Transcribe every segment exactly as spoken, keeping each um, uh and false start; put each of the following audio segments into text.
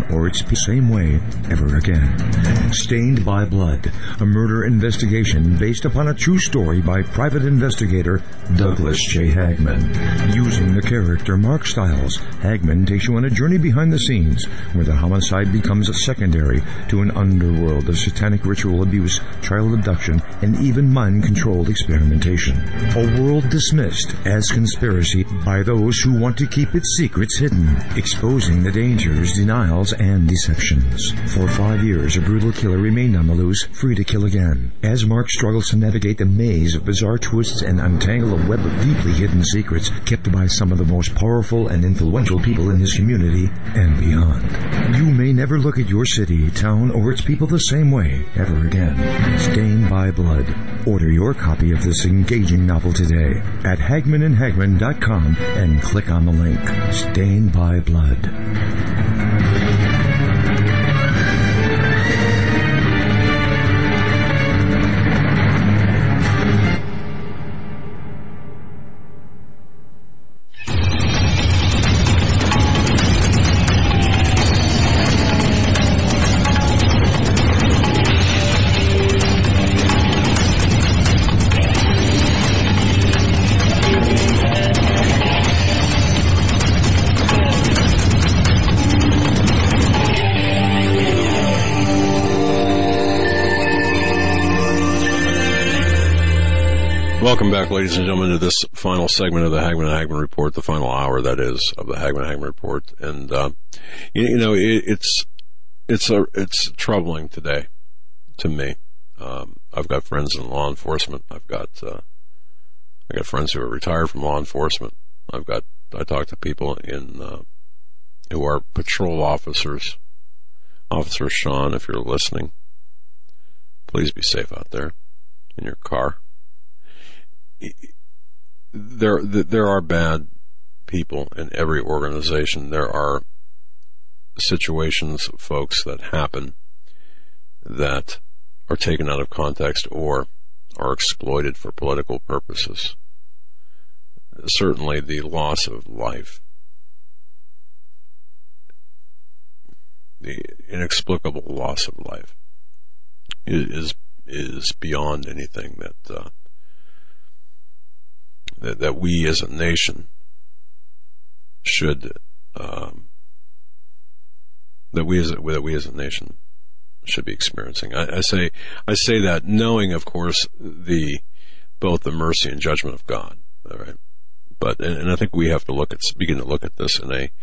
or its same way ever again. Stained by Blood, a murder investigation based upon a true story by private investigator Douglas J. Hagman. Using the character Mark Stiles, Hagman takes you on a journey behind the scenes where the homicide becomes a secondary to an underworld of satanic ritual abuse, child abduction, and even mind-controlled experimentation. A world dismissed as conspiracy by those who want to keep its secrets hidden, exposing the dangers, denials, and deceptions. For five years, a brutal killer remained on the loose, free to kill again. As Mark struggles to navigate the maze of bizarre twists and untangle a web of deeply hidden secrets kept by some of the most powerful and influential people in his community and beyond. You may never look at your city, town, or its people the same way ever again. Stained by Blood. Order your copy of this engaging novel today at hagman and hagman dot com and click on the link. Stained by Blood. Welcome back, ladies and gentlemen, to this final segment of the Hagman and Hagman Report, the final hour, that is, of the Hagman and Hagman Report. And, uh, you, you know, it, it's, it's, a, it's troubling today to me. Um, I've got friends in law enforcement. I've got, uh, I got friends who are retired from law enforcement. I've got, I talk to people in, uh, who are patrol officers. Officer Sean, if you're listening, please be safe out there in your car. There, there are bad people in every organization. There are situations, folks, that happen that are taken out of context or are exploited for political purposes. Certainly, the loss of life, the inexplicable loss of life, is is beyond anything that. Uh, That, that we as a nation should, um, that we as a, that we as a nation should be experiencing. I, I say I say that knowing, of course, the both the mercy and judgment of God. All right, but and, and I think we have to look at begin to look at this in a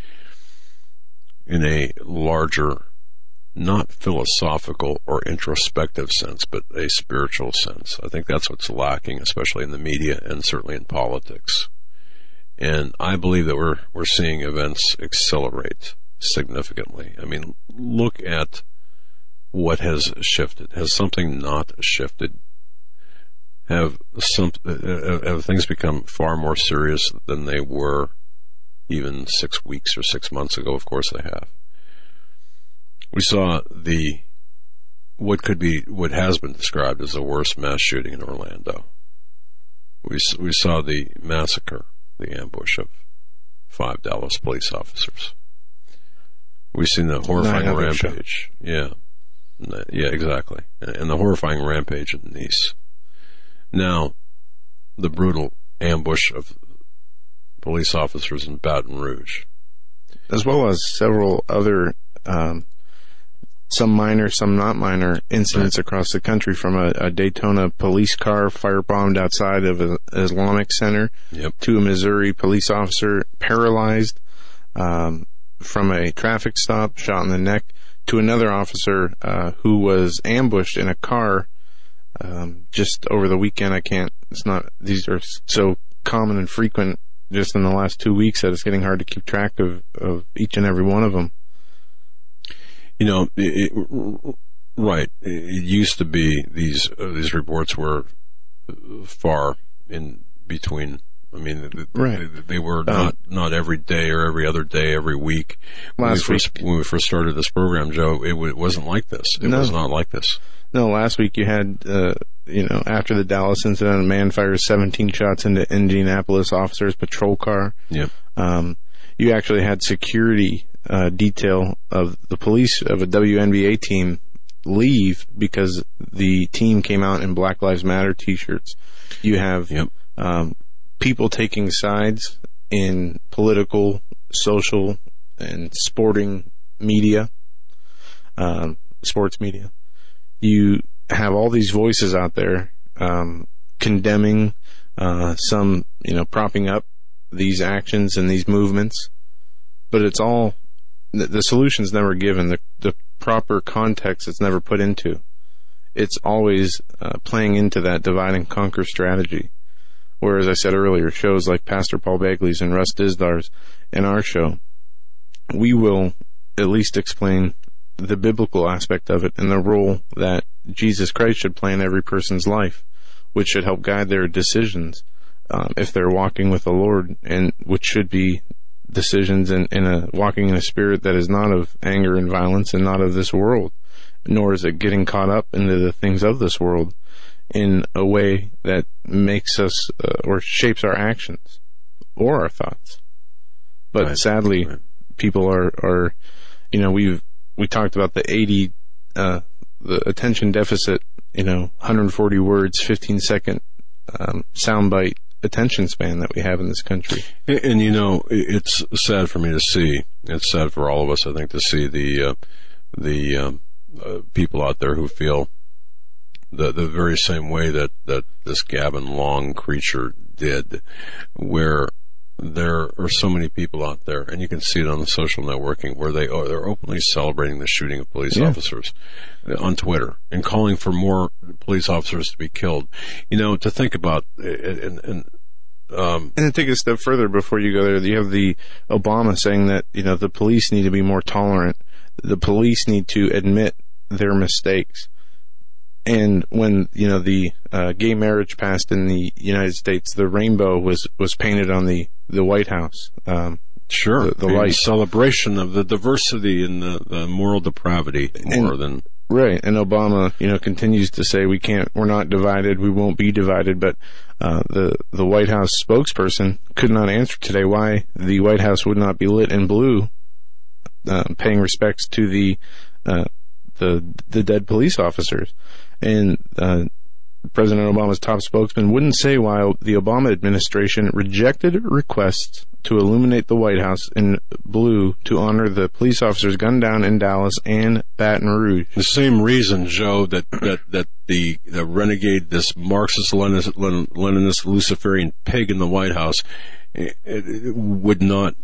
in a larger, not philosophical or introspective sense, but a spiritual sense. I think that's what's lacking, especially in the media and certainly in politics. And I believe that we're we're seeing events accelerate significantly. I mean, look at what has shifted. Has something not shifted? Have some have things become far more serious than they were even six weeks or six months ago? Of course they have. We saw the, what could be, what has been described as the worst mass shooting in Orlando. We we saw the massacre, the ambush of five Dallas police officers. We've seen the horrifying rampage. Yeah. Yeah, exactly. And the horrifying rampage in Nice. Now, the brutal ambush of police officers in Baton Rouge. As well as several other, um, some minor, some not minor incidents across the country, from a, a Daytona police car firebombed outside of an Islamic center, yep, to a Missouri police officer paralyzed, um, from a traffic stop, shot in the neck, to another officer uh, who was ambushed in a car um, just over the weekend. I can't, it's not, these are so common and frequent just in the last two weeks that it's getting hard to keep track of, of each and every one of them. You know, it, it, right. It used to be these uh, these reports were far in between. I mean, right. they, they were not um, not every day or every other day, every week. When last we first, week, when we first started this program, Joe, it, it wasn't like this. It no. was not like this. No, last week you had, uh, you know, after the Dallas incident, a man fires seventeen shots into Indianapolis officer's patrol car. Yep. Um, you actually had security uh, detail of the police of a W N B A team leave because the team came out in Black Lives Matter t-shirts. You have yep. um, people taking sides in political, social, and sporting media, um, sports media. You have all these voices out there um, condemning, uh, some, you know, propping up these actions and these movements, but it's all, the, the solution's never given. The, the proper context it's never put into. It's always uh, playing into that divide and conquer strategy. Where, as I said earlier, shows like Pastor Paul Begley's and Russ Disdar's and our show, we will at least explain the biblical aspect of it and the role that Jesus Christ should play in every person's life, which should help guide their decisions um, if they're walking with the Lord, and which should be decisions in, in a walking in a spirit that is not of anger and violence and not of this world, nor is it getting caught up into the things of this world in a way that makes us uh, or shapes our actions or our thoughts. But right. sadly, right. people are, are, you know, we've, we talked about the eighty, uh, the attention deficit, you know, one hundred forty words, fifteen second, um, soundbite attention span that we have in this country. And, and, you know, it's sad for me to see, it's sad for all of us, I think, to see the, uh, the, um, uh, people out there who feel the, the very same way that, that this Gavin Long creature did, where there are so many people out there, and you can see it on the social networking, where they are, they're openly celebrating the shooting of police yeah. officers on Twitter and calling for more police officers to be killed. You know, to think about, and, and um, and to take a step further before you go there, you have the Obama saying that, you know, the police need to be more tolerant. The police need to admit their mistakes. And when, you know, the uh, gay marriage passed in the United States, the rainbow was, was painted on the, the White House. Um, sure. The, the light. Celebration of the diversity and the, the moral depravity more and, than... Right. And Obama, you know, continues to say we can't, we're not divided, we won't be divided. But uh, the, the White House spokesperson could not answer today why the White House would not be lit in blue, uh, paying respects to the, uh, the, the dead police officers. And uh, President Obama's top spokesman wouldn't say why the Obama administration rejected requests to illuminate the White House in blue to honor the police officers gunned down in Dallas and Baton Rouge. The same reason, Joe, that, that, that the, the renegade, this Marxist, Leninist, Leninist, Luciferian pig in the White House it, it would not...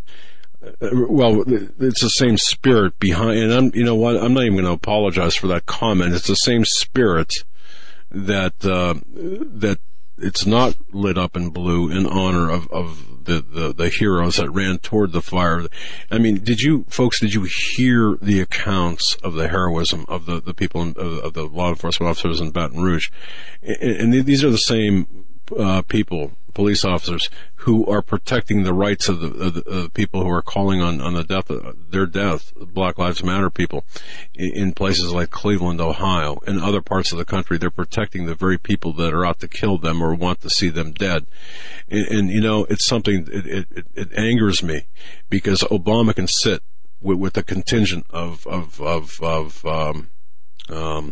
Well, it's the same spirit behind, and I'm, you know what, I'm not even going to apologize for that comment. It's the same spirit that, uh, that it's not lit up in blue in honor of, of the, the, the heroes that ran toward the fire. I mean, did you, folks, did you hear the accounts of the heroism of the, the people, in, of, of the law enforcement officers in Baton Rouge? And, and these are the same, uh, people, police officers, who are protecting the rights of the, of the, of the people who are calling on, on the death, of, their death, Black Lives Matter people, in, in places like Cleveland, Ohio, and other parts of the country. They're protecting the very people that are out to kill them or want to see them dead. And, and you know, it's something, it, it, it angers me, because Obama can sit with, with a contingent of, of, of, of, um, um,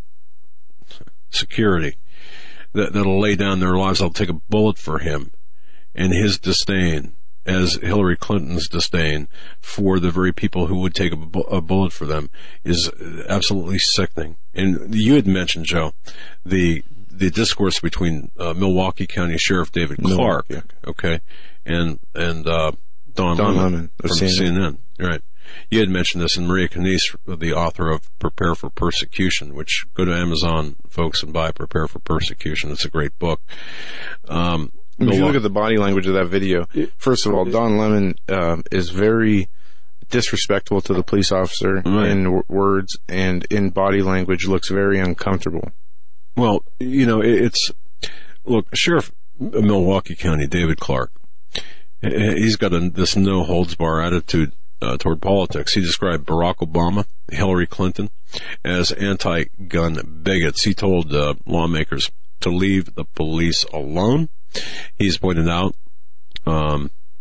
security that, that'll lay down their lives. They'll take a bullet for him, and his disdain, as Hillary Clinton's disdain for the very people who would take a, bu- a bullet for them, is absolutely sickening. And you had mentioned, Joe, the the discourse between uh, Milwaukee County Sheriff David Clark, Milwaukee. okay, and and uh, Don, Don Lemon, Lemon from C N N. C N N, right? You had mentioned this, and Maria Canise, the author of Prepare for Persecution, which go to Amazon, folks, and buy Prepare for Persecution. It's a great book. Um, if you look at the body language of that video, first of all, Don Lemon uh, is very disrespectful to the police officer right. in w- words, and in body language looks very uncomfortable. Well, you know, it's, look, Sheriff of Milwaukee County, David Clark, he's got a, this no-holds-bar attitude Uh, toward politics. He described Barack Obama, Hillary Clinton, as anti-gun bigots. He told uh, lawmakers to leave the police alone. He's pointed out um,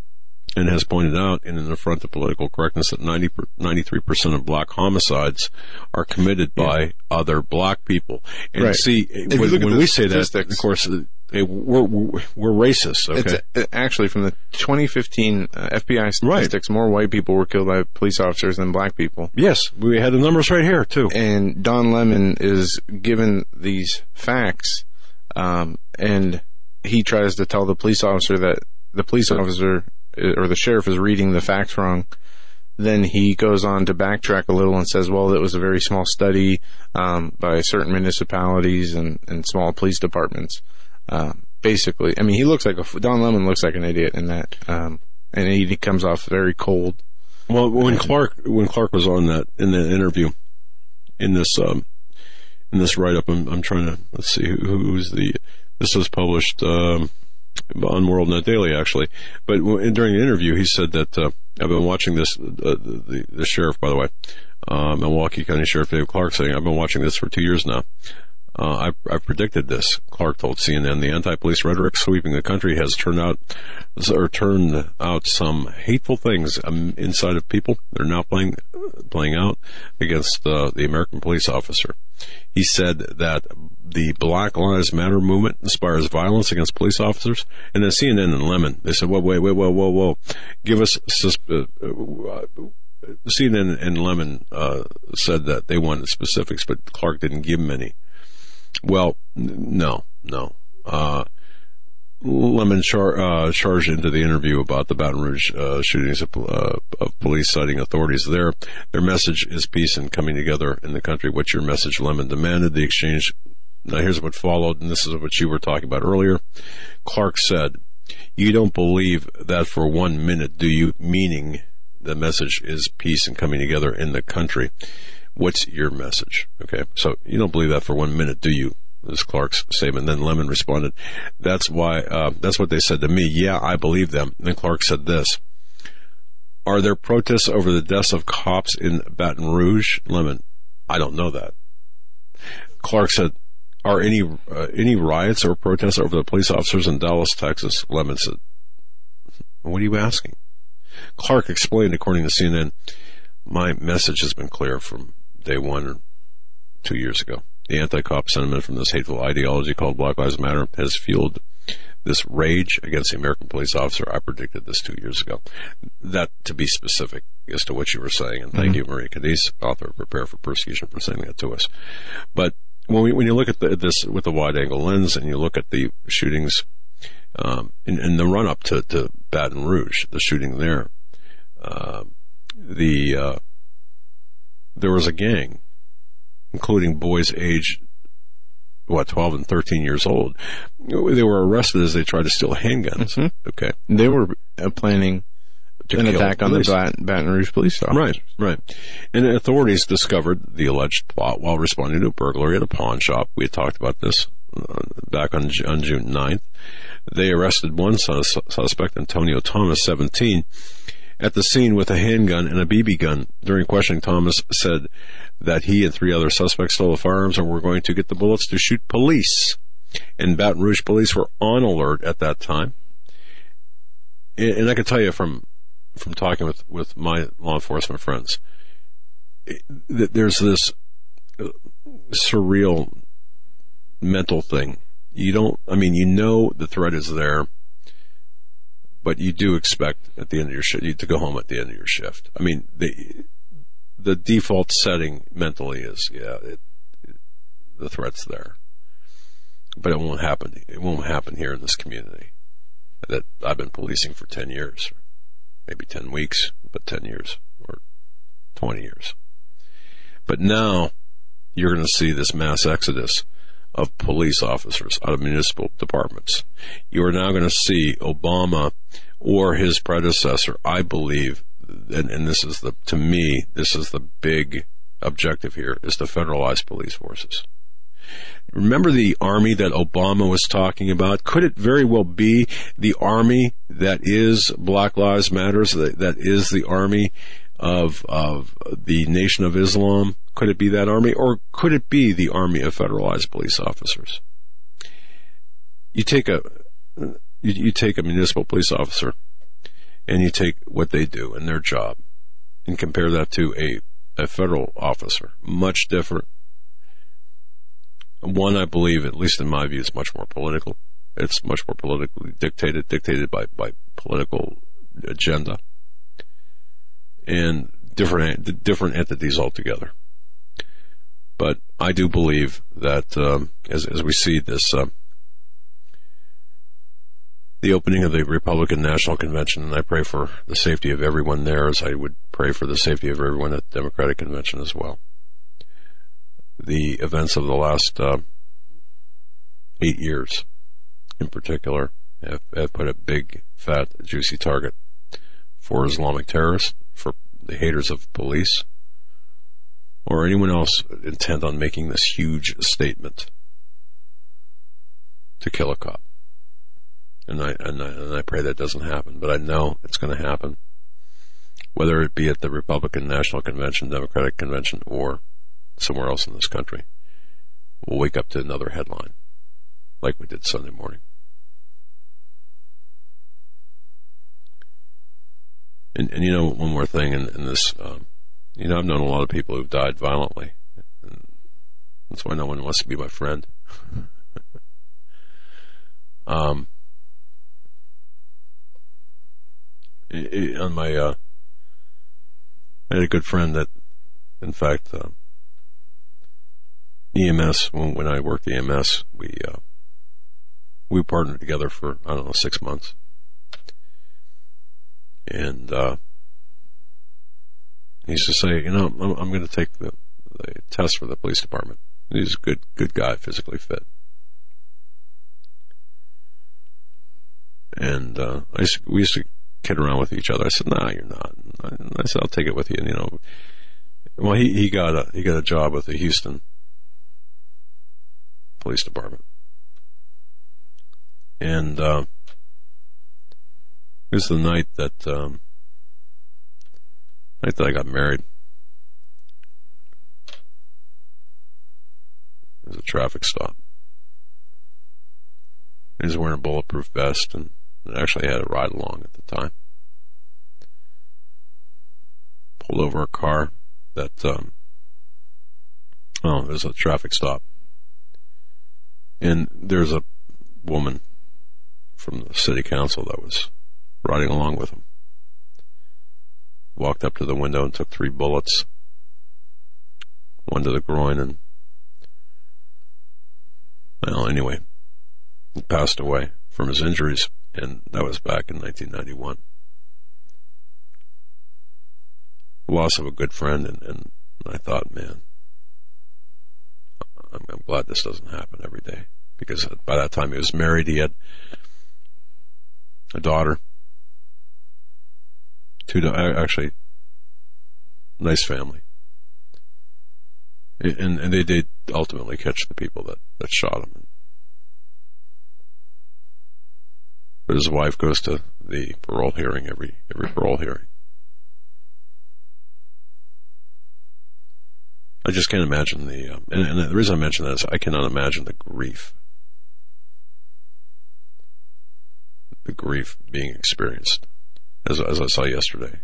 and has pointed out in an affront to political correctness that ninety, ninety-three percent of black homicides are committed by yeah. other black people. And right. see, if when, when we say that, of course, we're, we're, we're racist, okay? It's, actually, from the twenty fifteen uh, F B I statistics, right. more white people were killed by police officers than black people. Yes, we had the numbers right here, too. And Don Lemon is given these facts, um, and he tries to tell the police officer that the police officer or the sheriff is reading the facts wrong. Then he goes on to backtrack a little and says, well, it was a very small study um, by certain municipalities and, and small police departments. Uh, basically, I mean, he looks like a, Don Lemon looks like an idiot in that, um, and he, he comes off very cold. Well, when Clark, when Clark was on that, in that interview, in this, um, in this write-up, I'm, I'm trying to, let's see, who, who's the, this was published, um, on WorldNet Daily, actually. But during the interview, he said that, uh, I've been watching this, uh, the, the, the sheriff, by the way, uh, Milwaukee County Sheriff Dave Clark saying, I've been watching this for two years now. Uh, I, I predicted this, Clark told C N N. The anti-police rhetoric sweeping the country has turned out, or turned out some hateful things um, inside of people that are now playing, playing out against uh, the American police officer. He said that the Black Lives Matter movement inspires violence against police officers. And then C N N and Lemon, they said, whoa, wait, wait, whoa, whoa, whoa. Give us, uh, uh, C N N and Lemon uh, said that they wanted specifics, but Clark didn't give them any. Well, no, no. Uh, Lemon char- uh, charged into the interview about the Baton Rouge uh, shootings of, uh, of police citing authorities there. Their message is peace and coming together in the country. What's your message? Lemon demanded the exchange. Now here's what followed, and this is what you were talking about earlier. Clark said, you don't believe that for one minute, do you? Meaning the message is peace and coming together in the country. What's your message? Okay, so you don't believe that for one minute, do you? This is Clark's statement. Then Lemon responded, that's why, uh, that's what they said to me. Yeah, I believe them. And then Clark said this, are there protests over the deaths of cops in Baton Rouge? Lemon, I don't know that. Clark said, are any, uh, any riots or protests over the police officers in Dallas, Texas? Lemon said, what are you asking? Clark explained, according to C N N, my message has been clear from day one or two years ago. The anti-cop sentiment from this hateful ideology called Black Lives Matter has fueled this rage against the American police officer. I predicted this two years ago. That, to be specific as to what you were saying, and thank mm-hmm. you, Maria Cadiz, author of Prepare for Persecution, for sending that to us. But when, we, when you look at the, this with a wide-angle lens and you look at the shootings um, in, in the run-up to, to Baton Rouge, the shooting there, uh, the uh, there was a gang, including boys aged, what, twelve and thirteen years old. They were arrested as they tried to steal handguns. Mm-hmm. Okay. They were uh, planning an attack on the Baton, Baton Rouge police officers. Right, right. And authorities discovered the alleged plot while responding to a burglary at a pawn shop. We had talked about this uh, back on, on June ninth. They arrested one sus- suspect, Antonio Thomas, seventeen, at the scene with a handgun and a B B gun. During questioning, Thomas said that he and three other suspects stole the firearms and were going to get the bullets to shoot police. And Baton Rouge police were on alert at that time. And, and I can tell you from from talking with, with my law enforcement friends, that there's this surreal mental thing. You don't, I mean, you know the threat is there, but you do expect at the end of your shift, you to go home at the end of your shift. I mean, the the default setting mentally is, yeah, it, it, the threat's there, but it won't happen. It won't happen here in this community that I've been policing for ten years, maybe ten weeks, but ten years or twenty years. But now you're going to see this mass exodus of police officers out of municipal departments. You are now going to see Obama or his predecessor, I believe, and, and this is the, to me, this is the big objective here, is to federalize police forces. Remember the army that Obama was talking about? Could it very well be the army that is Black Lives Matter, that, that is the army of of the Nation of Islam? Could it be that army, or could it be the army of federalized police officers? You take a you, you take a municipal police officer, and you take what they do in their job and compare that to a, a federal officer, much different. One, I believe, at least in my view, is much more political. It's much more politically dictated, dictated by, by political agenda, and different different entities altogether. But I do believe that um, as as we see this, uh, the opening of the Republican National Convention, and I pray for the safety of everyone there, as I would pray for the safety of everyone at the Democratic Convention as well. The events of the last uh, eight years, in particular, have, have put a big, fat, juicy target for Islamic terrorists, for the haters of police, or anyone else intent on making this huge statement to kill a cop. And I, and I, and I pray that doesn't happen, but I know it's going to happen, whether it be at the Republican National Convention, Democratic Convention, or somewhere else in this country. We'll wake up to another headline, like we did Sunday morning. And, and you know, one more thing in, in this, um, you know, I've known a lot of people who've died violently. And that's why no one wants to be my friend. um, it, it, on my, uh, I had a good friend that, in fact, uh, E M S, when, when I worked E M S, we, uh, we partnered together for, I don't know, six months. And, uh, he used to say, you know, I'm, I'm going to take the, the test for the police department. He's a good, good guy, physically fit. And, uh, I used to, we used to kid around with each other. I said, nah, you're not. And I said, I'll take it with you. And, you know, well, he, he got a, he got a job with the Houston Police Department. And, uh, it was the night that, um, night that I got married. It was a traffic stop. He was wearing a bulletproof vest and actually had a ride along at the time. Pulled over a car that, um, oh, it was a traffic stop. And there's a woman from the city council that was riding along with him. Walked up to the window and took three bullets. One to the groin, and, well, anyway, he passed away from his injuries, and that was back in nineteen ninety-one. Loss of a good friend, and, and I thought, man, I'm, I'm glad this doesn't happen every day, because by that time he was married. He had a daughter, two, actually, nice family, and and they did ultimately catch the people that, that shot him. But his wife goes to the parole hearing every every parole hearing. I just can't imagine the, um, and, and the reason I mention that is I cannot imagine the grief, the grief being experienced, as as I saw yesterday.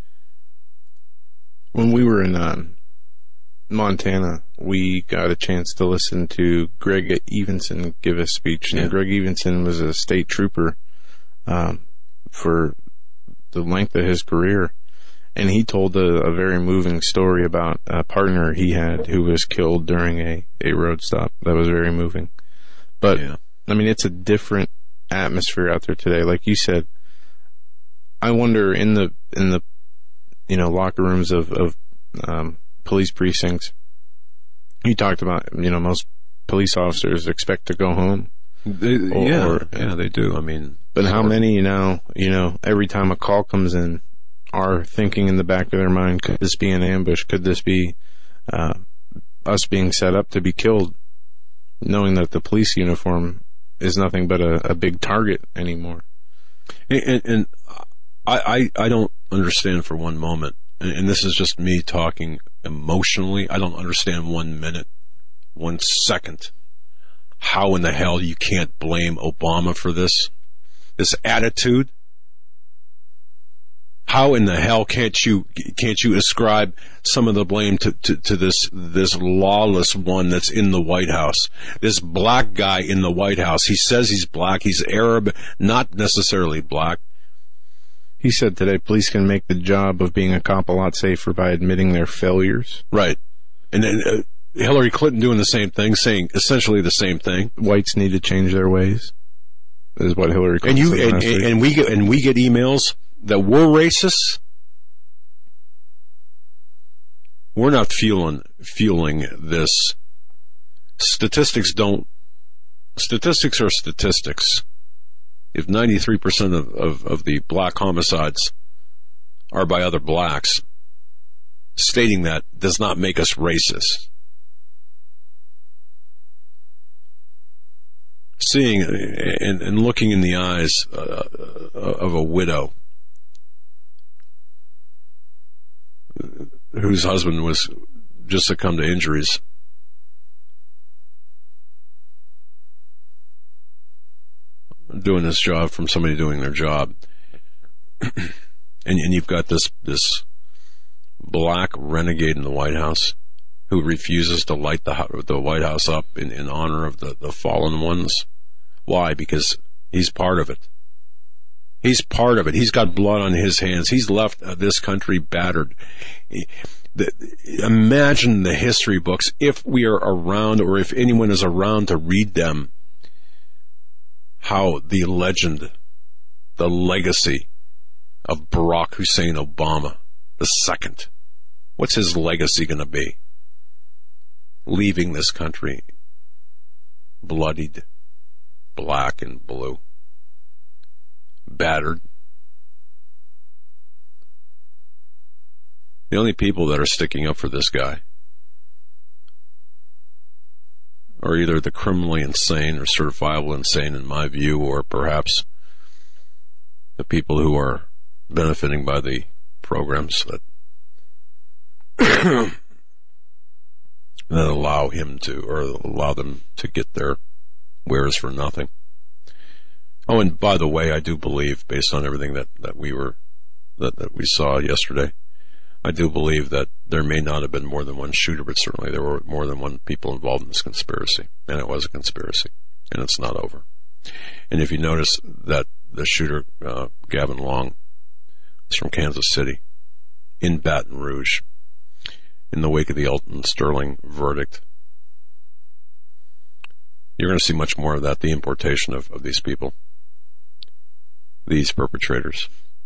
When we were in uh, Montana, we got a chance to listen to Greg Evenson give a speech, and yeah. Greg Evenson was a state trooper um, for the length of his career. And he told a, a very moving story about a partner he had who was killed during a, a road stop. That was very moving. But, yeah. I mean, it's a different atmosphere out there today. Like you said, I wonder in the, in the, you know, locker rooms of, of, um, police precincts, you talked about, you know, most police officers expect to go home. They, or, yeah, or, yeah, they do. I mean, but how many, you know, you know, every time a call comes in, are thinking in the back of their mind, could this be an ambush? Could this be uh, us being set up to be killed, knowing that the police uniform is nothing but a, a big target anymore? And, and, and I, I, I don't understand for one moment, and, and this is just me talking emotionally, I don't understand one minute, one second, how in the hell you can't blame Obama for this, this attitude. how in the hell can't you can't you ascribe some of the blame to, to, to this this lawless one that's in the White House? This black guy in the White House. He says he's black. He's Arab, not necessarily black. He said today police can make the job of being a cop a lot safer by admitting their failures. Right. And then uh, Hillary Clinton doing the same thing, saying essentially the same thing. Whites need to change their ways, is what Hillary Clinton and you said and, last week. and we get and we get emails that we're racist. We're not fueling fueling this. Statistics don't. Statistics are statistics. If ninety-three percent of, of, of the black homicides are by other blacks, stating that does not make us racist. Seeing and, and looking in the eyes uh, of a widow whose husband was just succumbed to injuries, doing this job from somebody doing their job, and, and you've got this this black renegade in the White House who refuses to light the the White House up in, in honor of the, the fallen ones. Why? Because he's part of it. He's part of it. He's got blood on his hands. He's left uh, this country battered. The, imagine the history books, if we are around, or if anyone is around to read them, how the legend, the legacy of Barack Hussein Obama the second, what's his legacy going to be? Leaving this country bloodied, black and blue, battered. The only people that are sticking up for this guy are either the criminally insane or certifiable insane, in my view, or perhaps the people who are benefiting by the programs that that allow him to, or allow them to get their wares for nothing. Oh, and by the way, I do believe, based on everything that, that we were that, that we saw yesterday, I do believe that there may not have been more than one shooter, but certainly there were more than one people involved in this conspiracy, and it was a conspiracy, and it's not over. And if you notice that the shooter, uh, Gavin Long, is from Kansas City, in Baton Rouge, in the wake of the Alton Sterling verdict. You're going to see much more of that, the importation of, of these people, these perpetrators,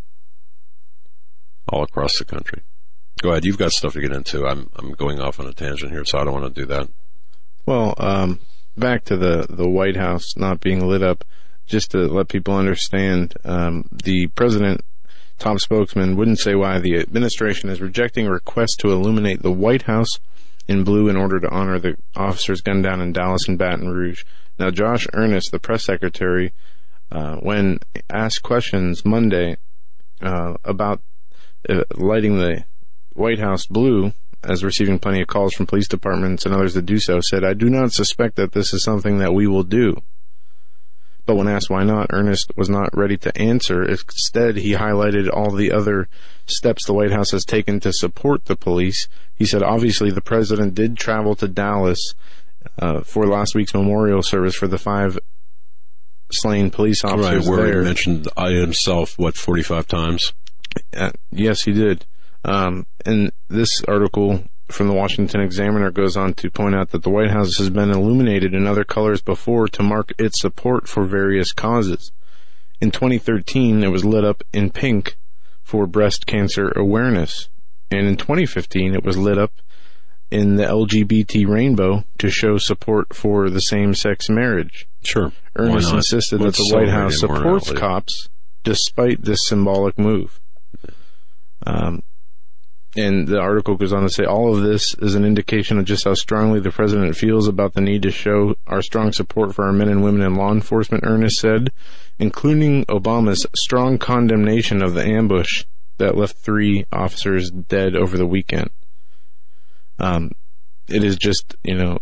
all across the country. Go ahead, you've got stuff to get into. I'm I'm going off on a tangent here, so I don't want to do that. Well, um, back to the, the White House not being lit up, just to let people understand, um, the president, top spokesman, wouldn't say why the administration is rejecting a request to illuminate the White House in blue in order to honor the officers gunned down in Dallas and Baton Rouge. Now, Josh Earnest, the press secretary, uh, when asked questions Monday uh, about uh, lighting the White House blue, as receiving plenty of calls from police departments and others that do so, said, "I do not suspect that this is something that we will do." But when asked why not, Earnest was not ready to answer. Instead, he highlighted all the other steps the White House has taken to support the police. He said, obviously, the president did travel to Dallas uh, for last week's memorial service for the five slain police officers. Right, where there. he mentioned I himself, what, forty-five times? Uh, yes, he did. Um, and this article from the Washington Examiner goes on to point out that the White House has been illuminated in other colors before to mark its support for various causes. In twenty thirteen, it was lit up in pink for breast cancer awareness. And in twenty fifteen, it was lit up in the L G B T rainbow to show support for the same-sex marriage. Sure. Earnest insisted that the White House supports cops despite this symbolic move. Um, And the article goes on to say, all of this is an indication of just how strongly the president feels about the need to show our strong support for our men and women in law enforcement, Earnest said, including Obama's strong condemnation of the ambush that left three officers dead over the weekend. Um, it is just, you know,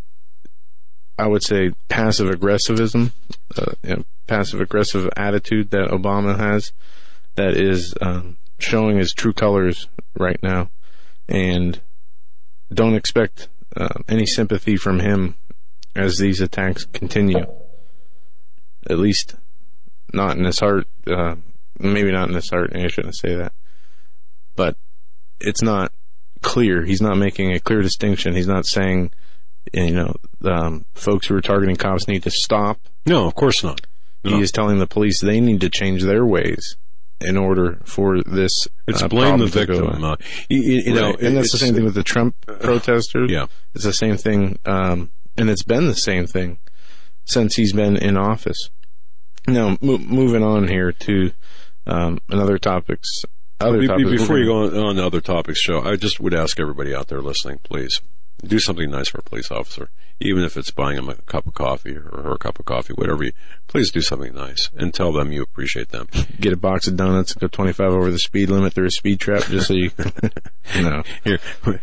I would say passive aggressivism, uh, you know, passive aggressive attitude that Obama has that is, um, showing his true colors right now, and don't expect uh, any sympathy from him as these attacks continue. At least not in his heart. Uh, maybe not in his heart. I shouldn't say that. But it's not clear. He's not making a clear distinction. He's not saying, you know, um, folks who are targeting cops need to stop. No, of course not. No. He is telling the police they need to change their ways in order for this. It's uh, blame the problem to victim. go Uh, you, you right. know, and that's the same thing with the Trump protesters. Yeah, it's the same thing, um, and it's been the same thing since he's been in office. Now, mo- moving on here to um, another topics. Other Be- topics. Before you go on, on to other topics, show, I just would ask everybody out there listening, please do something nice for a police officer, even if it's buying them a cup of coffee or her a cup of coffee, whatever. You, please do something nice and tell them you appreciate them. Get a box of donuts, go twenty-five over the speed limit through a speed trap, just so you. No, Here.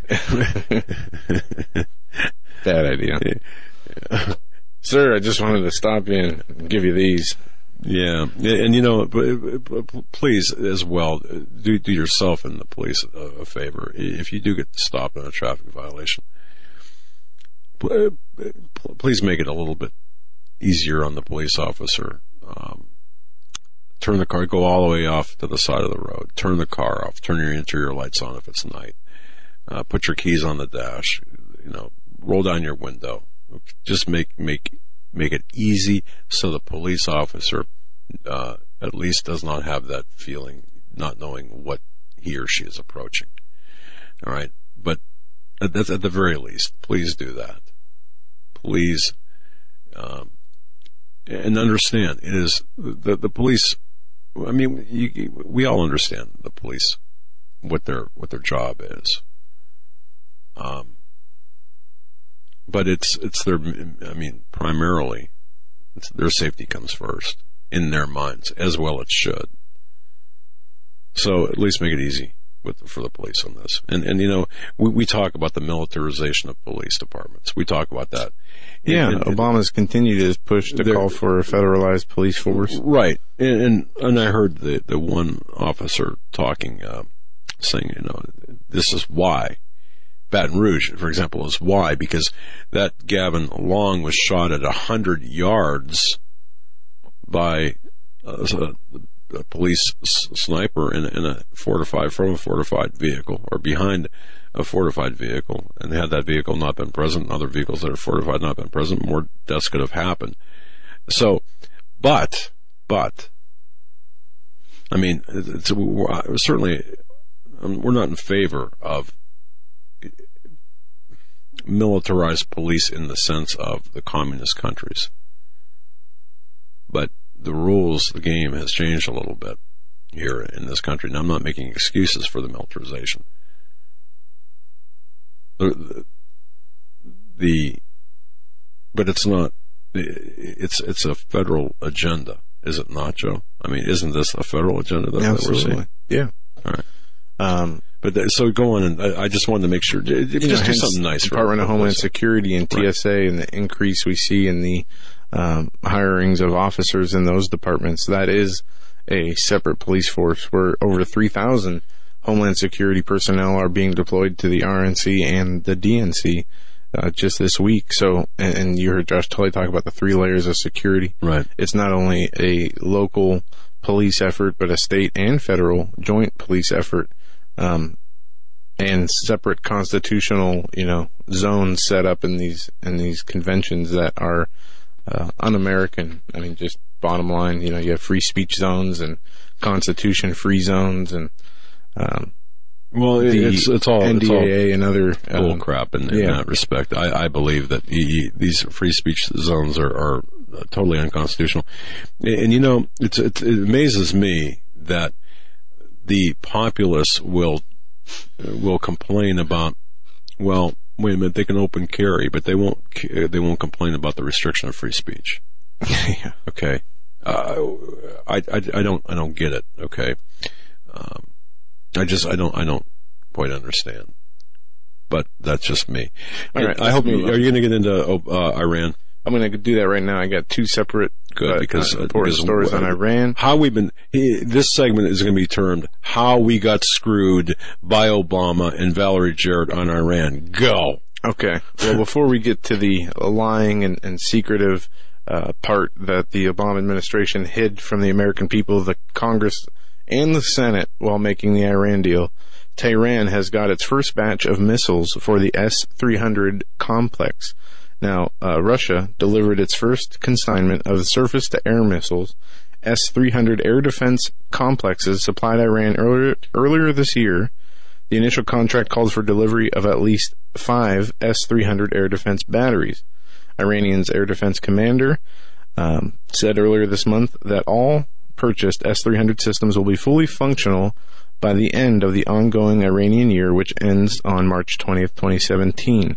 bad idea. Yeah. Sir, I just wanted to stop in and give you these. Yeah, and you know, please as well do do yourself and the police a favor. If you do get stopped on a traffic violation, please make it a little bit easier on the police officer. Um, turn the car, go all the way off to the side of the road. Turn the car off. Turn your interior lights on if it's night. Uh, put your keys on the dash. You know, roll down your window. Just make make. Make it easy so the police officer uh, at least does not have that feeling, not knowing what he or she is approaching. All right? But that's at the very least. Please do that. Please. Um, and understand, it is the, the police, I mean, you, we all understand the police, what their, what their job is. Um, But it's it's their, I mean, primarily, it's their safety comes first in their minds, as well it should. So at least make it easy with for the police on this. And and you know, we, we talk about the militarization of police departments. We talk about that. Yeah, and, and, Obama's continued his push to call for a federalized police force. Right, and and, and I heard the the one officer talking, uh, saying, you know, this is why. Baton Rouge, for example, is why, because that Gavin Long was shot at a hundred yards by a, a police s- sniper in, in a fortified, from a fortified vehicle, or behind a fortified vehicle. And had that vehicle not been present, other vehicles that are fortified not been present, more deaths could have happened. So, but, but, I mean, it's, we're, certainly, we're not in favor of militarized police in the sense of the communist countries. But the rules, the game has changed a little bit here in this country. Now, I'm not making excuses for the militarization. The, the but it's not, it's it's a federal agenda, is it not, Joe? I mean, isn't this a federal agenda that, that we're seeing? Yeah. All right. Um, But th- so go on, and I, I just wanted to make sure, just you know, do something nice for Department of Homeland police. Security and T S A, right, and the increase we see in the um, hirings of officers in those departments. That is a separate police force where over three thousand Homeland Security personnel are being deployed to the R N C and the D N C uh, just this week. So, and, and you heard Josh Tully talk about the three layers of security. Right. It's not only a local police effort, but a state and federal joint police effort. Um, and separate constitutional, you know, zones set up in these in these conventions that are uh, un-American. I mean, just bottom line, you know, you have free speech zones and Constitution-free zones, and um, well, it's it's all N D A A it's all and other bull um, crap in, in yeah. that respect. I, I believe that e, these free speech zones are, are totally unconstitutional, and, and you know, it's, it's, it amazes me that the populace will will complain about, well, wait a minute, they can open carry, but they won't they won't complain about the restriction of free speech. yeah. Okay, uh, I, I, I don't I don't get it. Okay, um, I just I don't I don't quite understand. But that's just me. All right, I hope. move You, on. are you going to get into uh, Iran? I'm going to do that right now. I got two separate Good, uh, because, uh, important because stories on Iran. How we've been, this segment is going to be termed How We Got Screwed by Obama and Valerie Jarrett on Iran. Go. Okay. Well, before we get to the lying and, and secretive uh, part that the Obama administration hid from the American people, the Congress, and the Senate while making the Iran deal, Tehran has got its first batch of missiles for the S three hundred complex. Now, uh, Russia delivered its first consignment of surface-to-air missiles, S three hundred air defense complexes supplied Iran earlier, earlier this year. The initial contract called for delivery of at least five S three hundred air defense batteries. Iranian's air defense commander um, said earlier this month that all purchased S three hundred systems will be fully functional by the end of the ongoing Iranian year, which ends on March twentieth, twenty seventeen.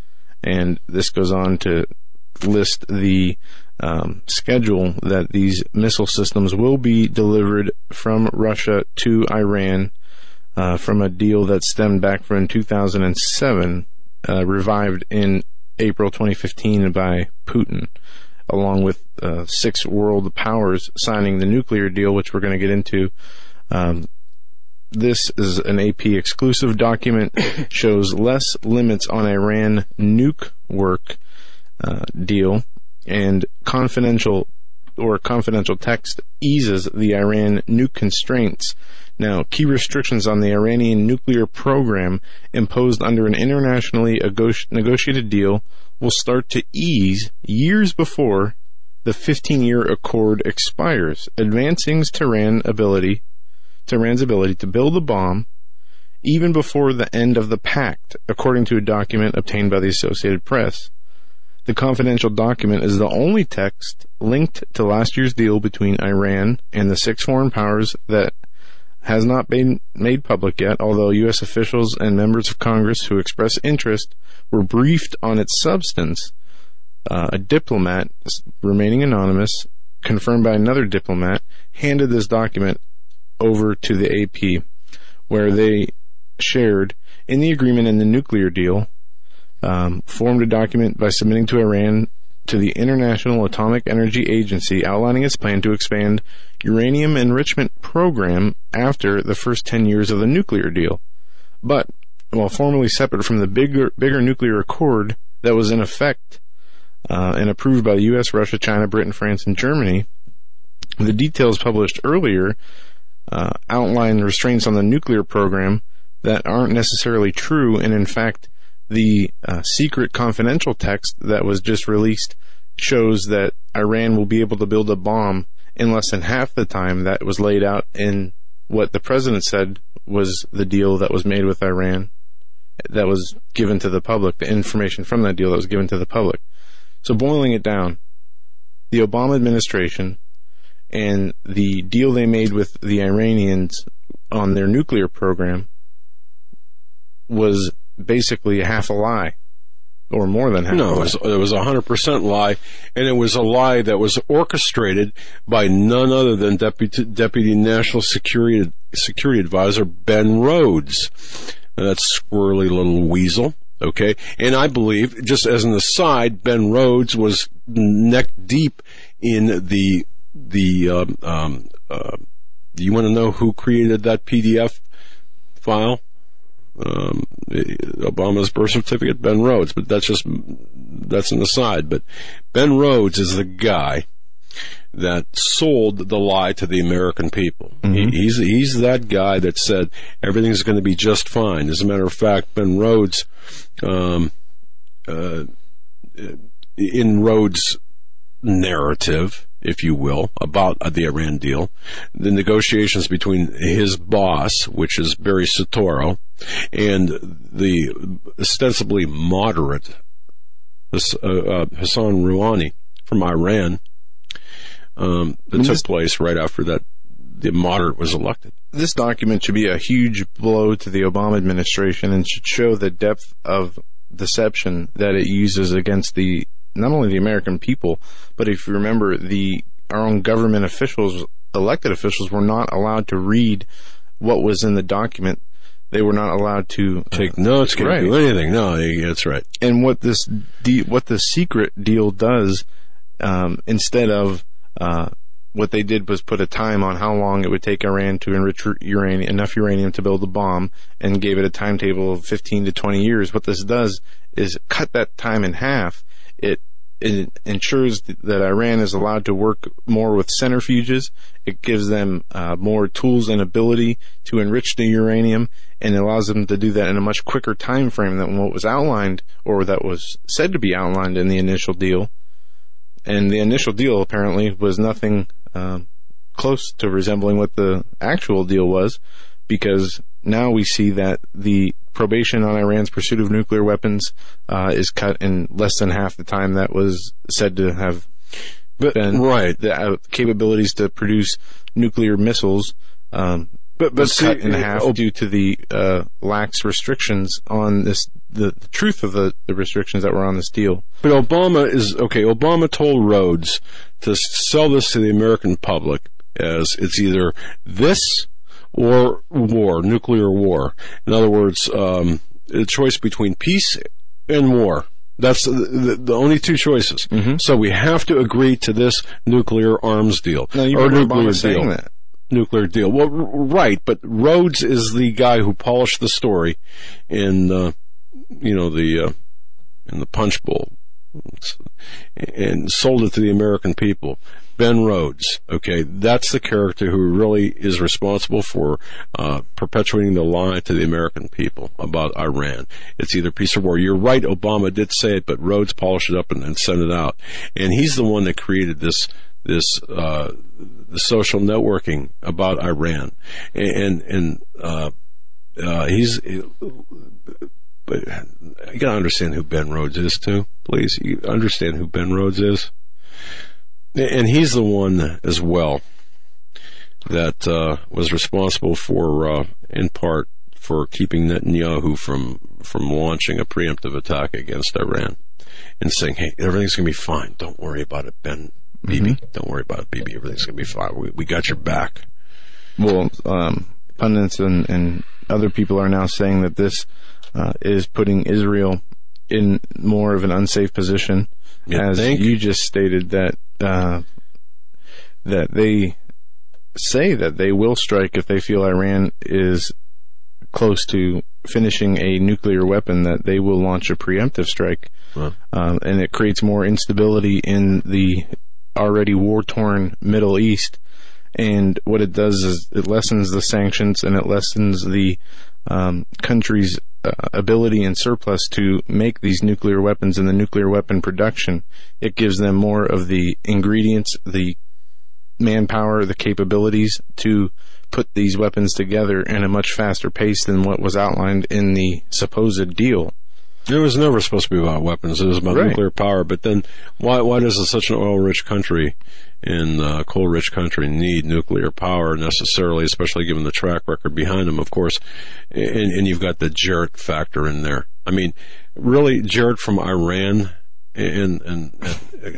And this goes on to list the um, schedule that these missile systems will be delivered from Russia to Iran uh, from a deal that stemmed back from two thousand seven, uh, revived in April twenty fifteen by Putin, along with uh, six world powers signing the nuclear deal, which we're going to get into. Um, This is an A P exclusive document, shows less limits on Iran nuke work uh, deal, and confidential or confidential text eases the Iran nuke constraints. Now, key restrictions on the Iranian nuclear program imposed under an internationally negotiated deal will start to ease years before the fifteen-year accord expires, advancing Tehran's ability Tehran's ability to build a bomb even before the end of the pact, according to a document obtained by the Associated Press. The confidential document is the only text linked to last year's deal between Iran and the six foreign powers that has not been made public yet, although U S officials and members of Congress who expressed interest were briefed on its substance. Uh, a diplomat, remaining anonymous, confirmed by another diplomat, handed this document over to the A P, where they shared in the agreement in the nuclear deal, um, formed a document by submitting to Iran to the International Atomic Energy Agency, outlining its plan to expand uranium enrichment program after the first ten years of the nuclear deal. But, while formally separate from the bigger, bigger nuclear accord that was in effect uh, and approved by the U S, Russia, China, Britain, France, and Germany, the details published earlier Uh, outline restraints on the nuclear program that aren't necessarily true, and in fact, the uh, secret confidential text that was just released shows that Iran will be able to build a bomb in less than half the time that was laid out in what the president said was the deal that was made with Iran, that was given to the public, the information from that deal that was given to the public. So boiling it down, the Obama administration and the deal they made with the Iranians on their nuclear program was basically half a lie, or more than half no, a lie. No, it was, it was a one hundred percent lie, and it was a lie that was orchestrated by none other than Deputy, Deputy National Security, Security Advisor Ben Rhodes. And that squirrely little weasel, okay? And I believe, just as an aside, Ben Rhodes was neck deep in the The um, um, uh, do you want to know who created that P D F file? Um, Obama's birth certificate, Ben Rhodes. But that's just that's an aside. But Ben Rhodes is the guy that sold the lie to the American people. Mm-hmm. He, he's he's that guy that said everything's going to be just fine. As a matter of fact, Ben Rhodes, um, uh, in Rhodes' narrative, if you will, about the Iran deal, the negotiations between his boss, which is Barry Soetoro, and the ostensibly moderate uh, uh, Hassan Rouhani from Iran, um, that took place right after that the moderate was elected. This document should be a huge blow to the Obama administration and should show the depth of deception that it uses against the not only the American people, but if you remember, the our own government officials, elected officials, were not allowed to read what was in the document They were not allowed to uh, take notes, can't right. do anything. No, that's right. And what this de- what the secret deal does, um, instead of uh, what they did was put a time on how long it would take Iran to enrich uranium, enough uranium to build a bomb, and gave it a timetable of fifteen to twenty years. What this does is cut that time in half. It It ensures that Iran is allowed to work more with centrifuges. It gives them uh, more tools and ability to enrich the uranium, and it allows them to do that in a much quicker time frame than what was outlined, or that was said to be outlined in the initial deal. And the initial deal apparently was nothing um, close to resembling what the actual deal was, because now we see that the probation on Iran's pursuit of nuclear weapons uh, is cut in less than half the time that was said to have but, been. Right. The uh, capabilities to produce nuclear missiles um, but, but was see, cut in half oh, due to the uh, lax restrictions on this, the, the truth of the, the restrictions that were on this deal. But Obama is, okay, Obama told Rhodes to sell this to the American public as it's either this or war, nuclear war. In other words, um, a choice between peace and war. That's the, the, the only two choices. Mm-hmm. So we have to agree to this nuclear arms deal. No, you or remember nuclear Obama saying deal. that. Nuclear deal. Well, r- right, but Rhodes is the guy who polished the story in, uh, you know, the, uh, in the Punch Bowl and sold it to the American people. Ben Rhodes, okay, that's the character who really is responsible for uh, perpetuating the lie to the American people about Iran. It's either peace or war. You're right, Obama did say it, but Rhodes polished it up and, and sent it out. And he's the one that created this this uh, the social networking about Iran. And and uh, uh, he's. But you gotta understand who Ben Rhodes is too, please. You understand who Ben Rhodes is? And he's the one as well that uh, was responsible for, uh, in part, for keeping Netanyahu from from launching a preemptive attack against Iran and saying, hey, everything's going to be fine. Don't worry about it, Ben. Bibi. Mm-hmm. Don't worry about it, Bibi. Everything's going to be fine. We, we got your back. Well, um, pundits and, and other people are now saying that this uh, is putting Israel in more of an unsafe position. You as think? You just stated that uh, that they say that they will strike if they feel Iran is close to finishing a nuclear weapon, that they will launch a preemptive strike. Huh. Um, and it creates more instability in the already war-torn Middle East. And what it does is it lessens the sanctions, and it lessens the um, country's uh, ability and surplus to make these nuclear weapons and the nuclear weapon production. It gives them more of the ingredients, the manpower, the capabilities to put these weapons together in a much faster pace than what was outlined in the supposed deal. It was never supposed to be about weapons. It was about right. nuclear power. But then, why why does such an oil-rich country and uh, coal-rich country need nuclear power necessarily, especially given the track record behind them, of course? And, and you've got the Jarrett factor in there. I mean, really, Jarrett from Iran, and, and, and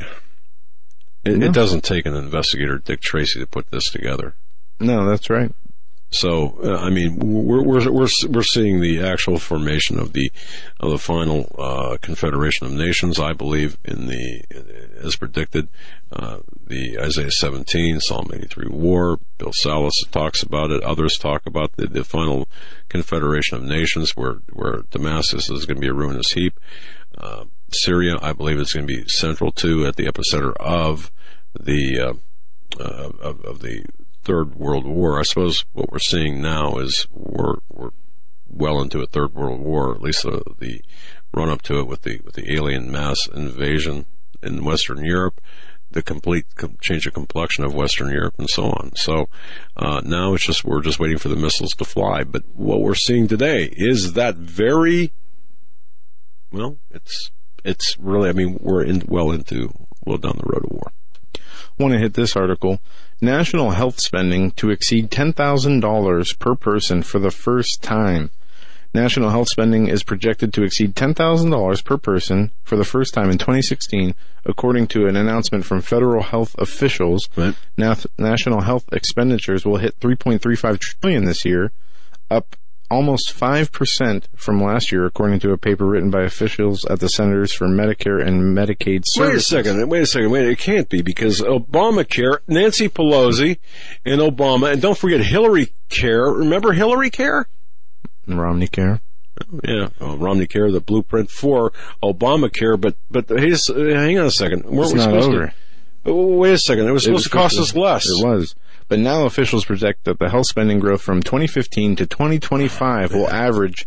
it, no. it doesn't take an investigator, Dick Tracy, to put this together. No, that's right. So, uh, I mean, we're, we're, we're, we're seeing the actual formation of the, of the final, uh, Confederation of Nations, I believe, in the, as predicted, uh, the Isaiah seventeen, Psalm eighty-three war. Bill Salas talks about it. Others talk about the, the final Confederation of Nations, where, where Damascus is going to be a ruinous heap. Uh, Syria, I believe, is going to be central to, at the epicenter of the, uh, uh of, of the, Third World War. I suppose what we're seeing now is we're we're well into a Third World War, at least the, the run up to it with the with the alien mass invasion in Western Europe, the complete com- change of complexion of Western Europe, and so on. So uh, now it's just we're just waiting for the missiles to fly. But what we're seeing today is that very well. It's it's really. I mean, we're in well into well down the road of war. Want to hit this article. National health spending to exceed ten thousand dollars per person for the first time. National health spending is projected to exceed ten thousand dollars per person for the first time in twenty sixteen, according to an announcement from federal health officials. Right. Now, national health expenditures will hit three point three five trillion dollars this year, up almost five percent from last year, according to a paper written by officials at the Centers for Medicare and Medicaid Services. Wait a second. Wait a second. Wait, it can't be, because Obamacare, Nancy Pelosi and Obama, and don't forget Hillary Care. Remember Hillary Care? Romney Care. Yeah, well, Romney Care, the blueprint for Obamacare. But but hey, hang on a second. Weren't It's we not supposed over. To, oh, wait a second. It was supposed It to was cost us less. It was. But now officials project that the health spending growth from twenty fifteen to twenty twenty-five will average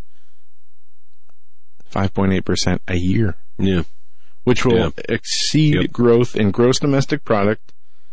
five point eight percent a year. Yeah. Which will Yeah. exceed Yep. growth in gross domestic product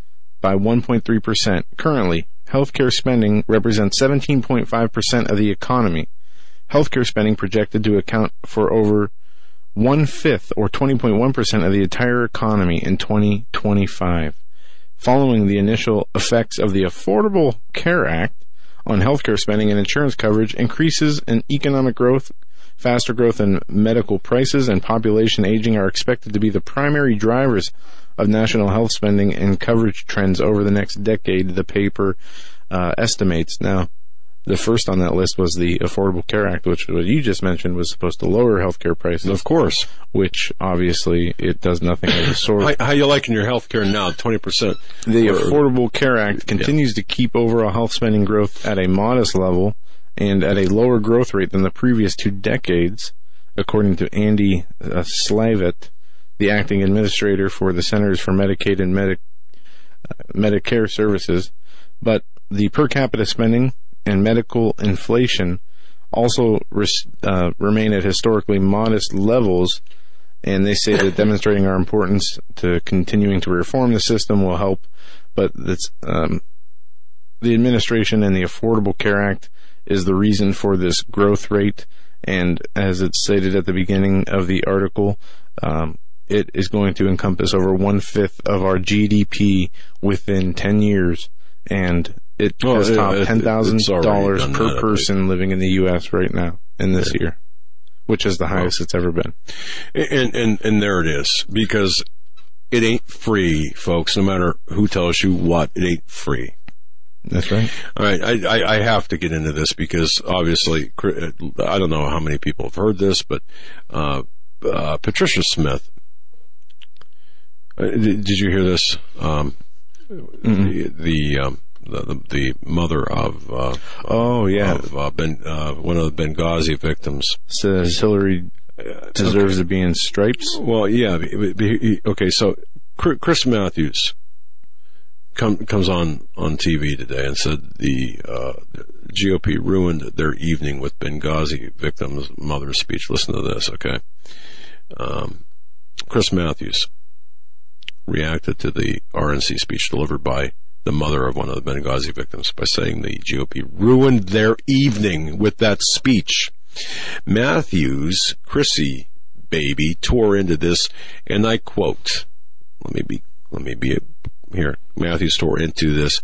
by one point three percent. Currently, healthcare spending represents seventeen point five percent of the economy. Healthcare spending projected to account for over one-fifth, or twenty point one percent of the entire economy in twenty twenty-five. Following the initial effects of the Affordable Care Act on healthcare spending and insurance coverage, increases in economic growth, faster growth in medical prices, and population aging are expected to be the primary drivers of national health spending and coverage trends over the next decade, the paper uh, estimates. Now, the first on that list was the Affordable Care Act, which, what you just mentioned, was supposed to lower healthcare prices. Of course. Which, obviously, it does nothing of the sort. How, how you liking your health care now? twenty percent. The Or- Affordable Care Act continues yeah. to keep overall health spending growth at a modest level and at a lower growth rate than the previous two decades, according to Andy uh, Slavitt, the acting administrator for the Centers for Medicaid and Medi- uh, Medicare Services. But the per capita spending and medical inflation also res- uh, remain at historically modest levels, and they say that demonstrating our importance to continuing to reform the system will help. But that's, um, the administration and the Affordable Care Act is the reason for this growth rate, and as it's stated at the beginning of the article, um, it is going to encompass over one-fifth of our G D P within ten years, and it oh, has it, topped it, ten thousand dollars per that, person living in the U S right now in this yeah. year, which is the highest well, it's ever been. And, and, and there it is, because it ain't free, folks, no matter who tells you what, it ain't free. That's right. All right, I, I, I have to get into this because obviously, I don't know how many people have heard this, but uh, uh, Patricia Smith, uh, did, did you hear this? Um, mm-hmm. The the, um, the the the mother of uh, oh yeah, of, uh, ben, uh, one of the Benghazi victims says Hillary deserves okay. to be in stripes. Well, yeah, okay. So Chris Matthews Come, comes on, on T V today and said the, uh, the G O P ruined their evening with Benghazi victims' mother's speech. Listen to this, okay? Um, Chris Matthews reacted to the R N C speech delivered by the mother of one of the Benghazi victims by saying the G O P ruined their evening with that speech. Matthews, Chrissy baby, tore into this, and I quote, let me be, let me be a, Here, Matthews tore into this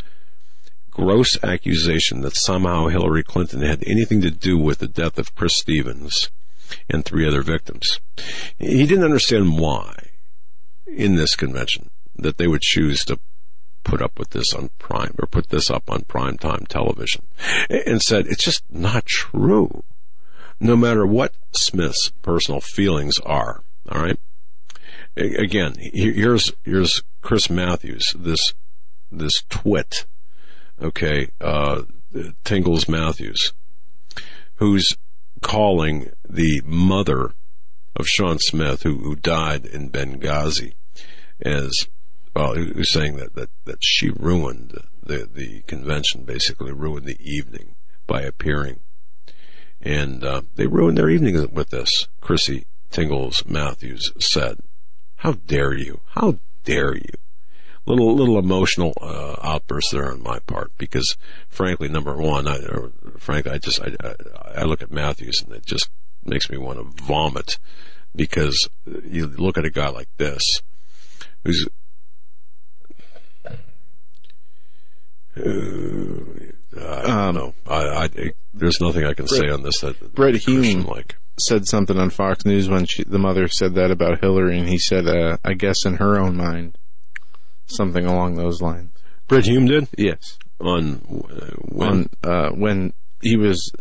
gross accusation that somehow Hillary Clinton had anything to do with the death of Chris Stevens and three other victims. He didn't understand why, in this convention, that they would choose to put up with this on prime, or put this up on primetime television, and said it's just not true, no matter what Smith's personal feelings are. All right. Again, here's here's Chris Matthews, this this twit, okay, uh, Tingles Matthews, who's calling the mother of Sean Smith, who who died in Benghazi, as well, who's saying that that, that she ruined the the convention, basically ruined the evening by appearing, and uh, they ruined their evening with this. Chrissy Tingles Matthews said. How dare you? How dare you? Little little emotional uh, outburst there on my part, because frankly, number one, I, or, frankly, I just I, I look at Matthews and it just makes me want to vomit, because you look at a guy like this, who's uh, I don't um, know. I, I there's nothing I can Brett, say on this that Brett Hume like. said something on Fox News when she, the mother said that about Hillary, and he said, uh, I guess in her own mind, something along those lines. Brett Hume did? Yes. On uh, when? On, uh, when he was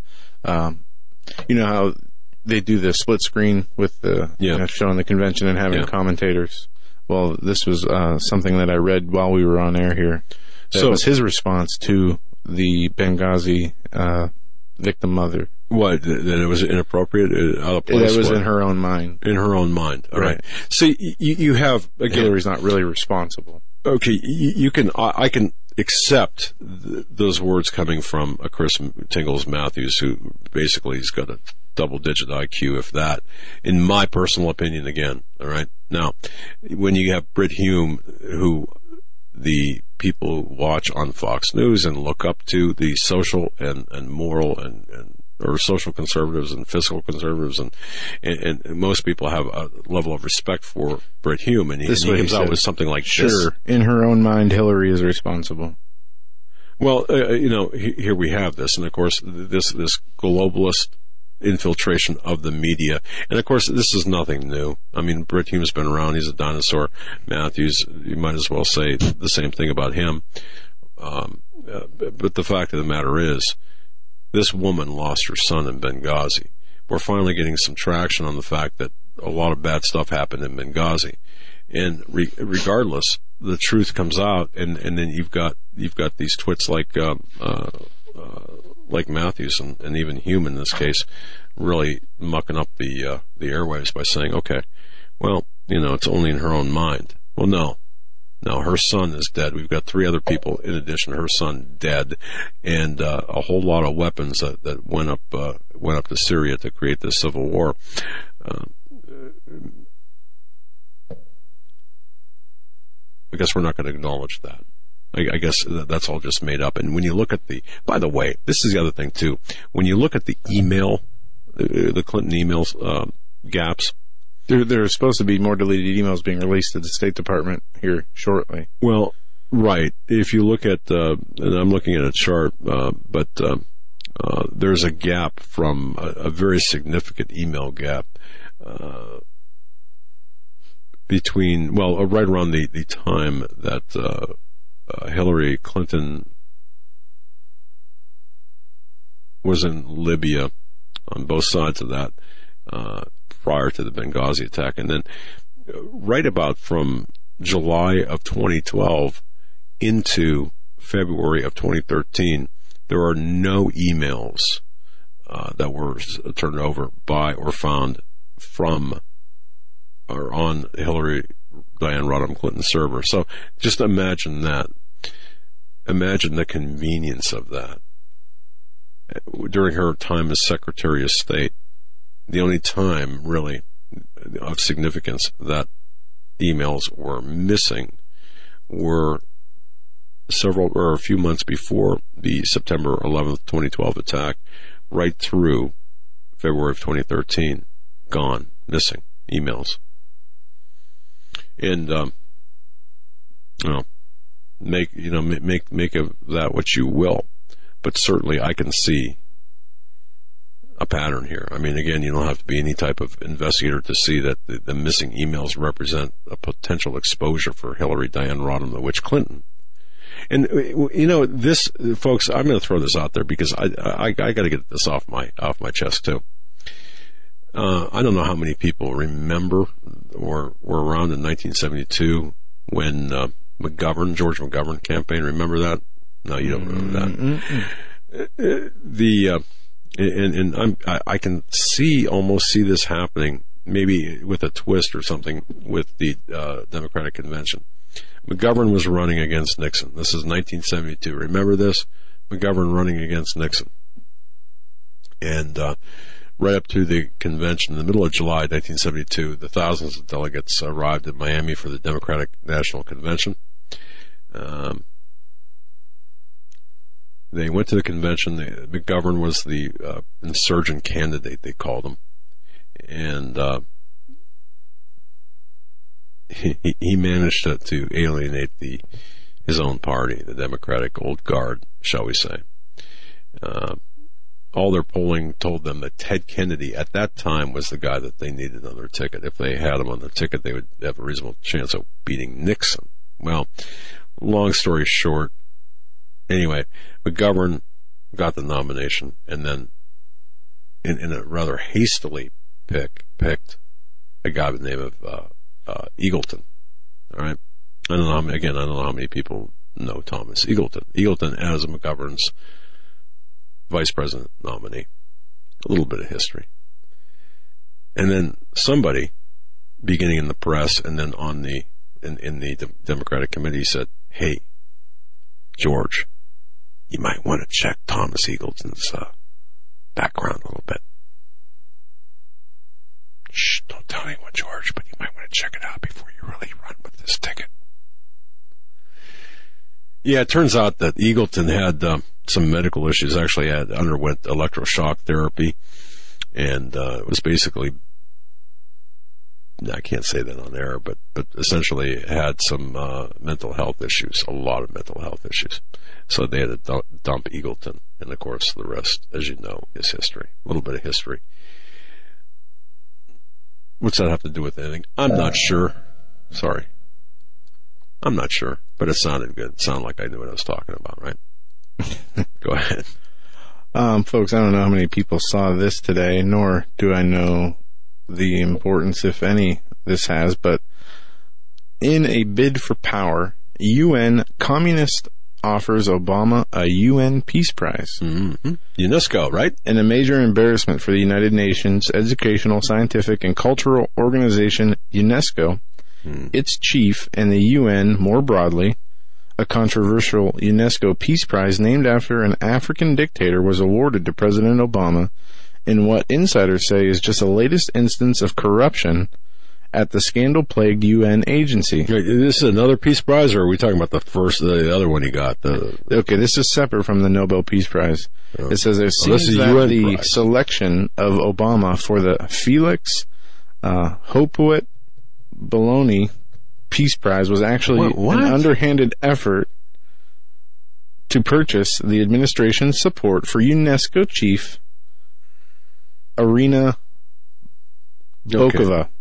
um, you know how they do the split screen with the Yeah. you know, showing the convention and having Yeah. commentators. Well, this was uh, something that I read while we were on air here. That So- was his response to the Benghazi uh, victim mother. What, that it was inappropriate, uh, out of place? That was what? in her own mind. In her own mind. All right. Right. See, you, you have, again, Hillary's not really responsible. okay, you, you can, I, I can accept th- those words coming from a Chris Tingles Matthews, who basically has got a double-digit I Q, if that, in my personal opinion, again. All right. Now, when you have Brit Hume, who the people watch on Fox News and look up to, the social and, and moral and, and or social conservatives and fiscal conservatives, and, and, and most people have a level of respect for Brit Hume, and he, This and he way he comes out says, with something like Sure, this. in her own mind, Hillary is responsible. Well, uh, you know, he, here we have this, and of course, this this globalist infiltration of the media, and of course, this is nothing new. I mean, Brit Hume's been around; he's a dinosaur. Matthews, you might as well say the same thing about him. Um, uh, but the fact of the matter is, this woman lost her son in Benghazi. We're finally getting some traction on the fact that a lot of bad stuff happened in Benghazi, and re- regardless, the truth comes out, and, and then you've got you've got these twits like uh, uh, uh, like Matthews and, and even Hume in this case, really mucking up the uh, the airwaves by saying, okay, well, you know, it's only in her own mind. Well, no. No, her son is dead. We've got three other people in addition to her son dead, and uh, a whole lot of weapons that, that went up uh, went up to Syria to create this civil war. Uh, I guess we're not going to acknowledge that. I, I guess that's all just made up. And when you look at the, by the way, this is the other thing too. When you look at the email, uh, the Clinton emails uh, gaps. There, there are supposed to be more deleted emails being released to the State Department here shortly. Well, right. If you look at, uh, and I'm looking at a chart, uh, but uh, uh, there's a gap from a, a very significant email gap uh, between, well, uh, right around the, the time that uh, uh, Hillary Clinton was in Libya, on both sides of that, uh, prior to the Benghazi attack. And then uh, right about from July of twenty twelve into February of twenty thirteen, there are no emails uh, that were turned over by or found from or on Hillary Diane Rodham Clinton's server. So just imagine that. Imagine the convenience of that. During her time as Secretary of State, the only time, really, of significance that emails were missing were several, or a few months before the September eleventh, twenty twelve attack, right through February of twenty thirteen. Gone. Missing. Emails. And, um, you know, make, you know, make, make of that what you will. But certainly I can see a pattern here. I mean, again, you don't have to be any type of investigator to see that the, the missing emails represent a potential exposure for Hillary Diane Rodham, the witch Clinton. And, you know, this, folks, I'm going to throw this out there because I, I, I got to get this off my, off my chest too. Uh, I don't know how many people remember or were around in nineteen seventy-two when, uh, McGovern, George McGovern campaign. Remember that? No, you don't remember that. Mm-hmm. The, uh, and, and I'm, I, I can see, almost see this happening, maybe with a twist or something with the, uh, Democratic convention. McGovern was running against Nixon. This is nineteen seventy-two. Remember this? McGovern running against Nixon. And, uh, right up to the convention in the middle of July nineteen seventy-two, the thousands of delegates arrived at Miami for the Democratic National Convention. Um, they went to the convention. The, McGovern was the uh, insurgent candidate, they called him. And uh, he, he managed to, to alienate the his own party, the Democratic Old Guard, shall we say. Uh, all their polling told them that Ted Kennedy at that time was the guy that they needed on their ticket. If they had him on their ticket, they would have a reasonable chance of beating Nixon. Well, long story short, anyway, McGovern got the nomination, and then in, in a rather hastily pick, picked a guy by the name of uh, uh, Eagleton. All right. I don't know how many, again, I don't know how many people know Thomas Eagleton. Eagleton as a McGovern's vice president nominee. A little bit of history. And then somebody, beginning in the press and then on the in, in the de- Democratic committee, said, "Hey, George, you might want to check Thomas Eagleton's uh, background a little bit." Shh, don't tell anyone, George, but you might want to check it out before you really run with this ticket. Yeah, it turns out that Eagleton had uh, some medical issues. Actually, had underwent electroshock therapy, and uh, it was basically, I can't say that on air, but but essentially had some uh, mental health issues, a lot of mental health issues. So they had to dump Eagleton, and of course, the rest, as you know, is history. A little bit of history. What's that have to do with anything? I'm not sure. Sorry. I'm not sure, but it sounded good. It sounded like I knew what I was talking about, right? Go ahead. Um, folks, I don't know how many people saw this today, nor do I know the importance, if any, this has, but in a bid for power, U N communist offers Obama a U N Peace Prize. Mm-hmm. UNESCO, right? In a major embarrassment for the United Nations Educational, Scientific, and Cultural Organization, UNESCO, mm. its chief, and the U N more broadly, a controversial UNESCO Peace Prize named after an African dictator was awarded to President Obama in what insiders say is just the latest instance of corruption at the scandal-plagued U N agency. This is another Peace Prize, or are we talking about the first, the other one he got? The, okay, this is separate from the Nobel Peace Prize. Oh. It says there seems oh, that U N the prize. selection of Obama for the Felix uh, Houphouët Boigny Peace Prize was actually what, what? an underhanded effort to purchase the administration's support for UNESCO chief Irina Bokova. Okay.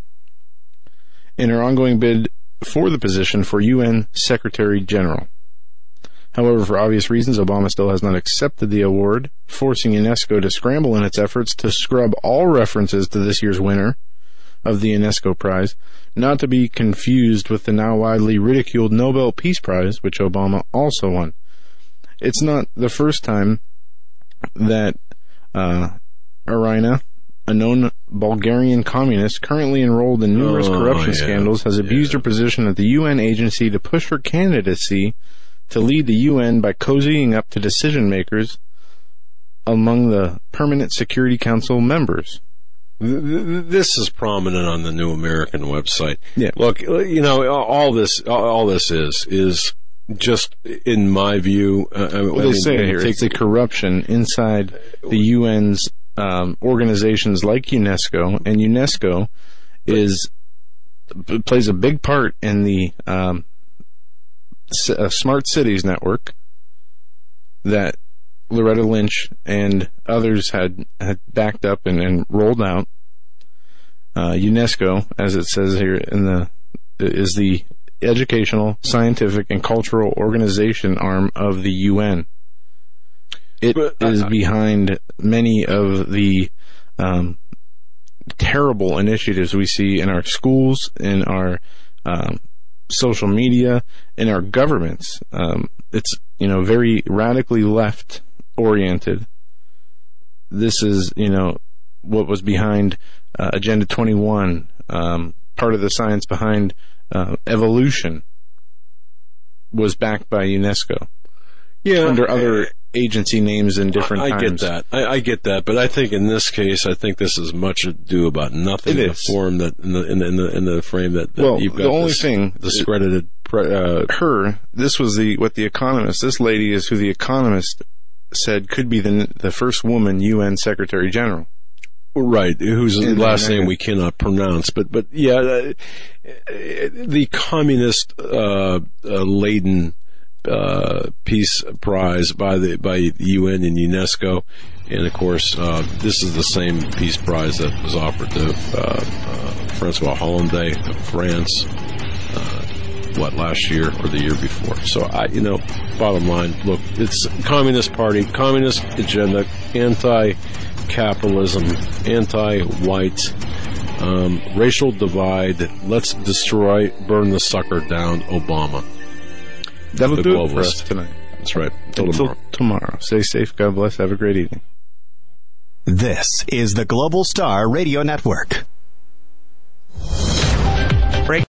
In her ongoing bid for the position for U N Secretary General. However, for obvious reasons, Obama still has not accepted the award, forcing UNESCO to scramble in its efforts to scrub all references to this year's winner of the UNESCO Prize, not to be confused with the now widely ridiculed Nobel Peace Prize, which Obama also won. It's not the first time that uh, Irina, a known Bulgarian communist currently enrolled in numerous oh, corruption yeah. scandals, has abused yeah. her position at the U N agency to push her candidacy to lead the U N by cozying up to decision makers among the Permanent Security Council members. This is prominent on the New American website. Yeah. Look, you know, all this, all this is, is just, in my view, uh, well, I they mean, say it here, take, it's the corruption inside the U N's um, organizations like UNESCO, and UNESCO is plays a big part in the um, uh, Smart Cities network that Loretta Lynch and others had, had backed up and, and rolled out. Uh, UNESCO, as it says here in the, is the educational, scientific, and cultural organization arm of the U N. It but, uh, is behind many of the um, terrible initiatives we see in our schools, in our um, social media, in our governments. Um, it's, you know, very radically left oriented. This is, you know, what was behind uh, Agenda twenty-one, um, part of the science behind uh, evolution was backed by UNESCO. Yeah, under other agency names in different I, I times. get that. I, I get that, but I think in this case, I think this is much ado about nothing. It in is. the form that in the in the in the, in the frame that, that well, you've got. The only this thing discredited. Uh, her. This was the what the Economist. This lady is who the Economist said could be the the first woman U N Secretary General. Right, whose last name we cannot pronounce, but but yeah, uh, the communist uh, uh, laden. Uh, peace prize by the by the U N and UNESCO, and of course uh, this is the same peace prize that was offered to uh, uh, Francois Hollande of France, uh, what last year or the year before. So I, you know, bottom line, look, it's Communist Party, Communist agenda, anti capitalism, anti-white, um, racial divide. Let's destroy, burn the sucker down, Obama. That'll The do globalist. it for us tonight. That's right. Until Until tomorrow. tomorrow. Stay safe. God bless. Have a great evening. This is the Global Star Radio Network.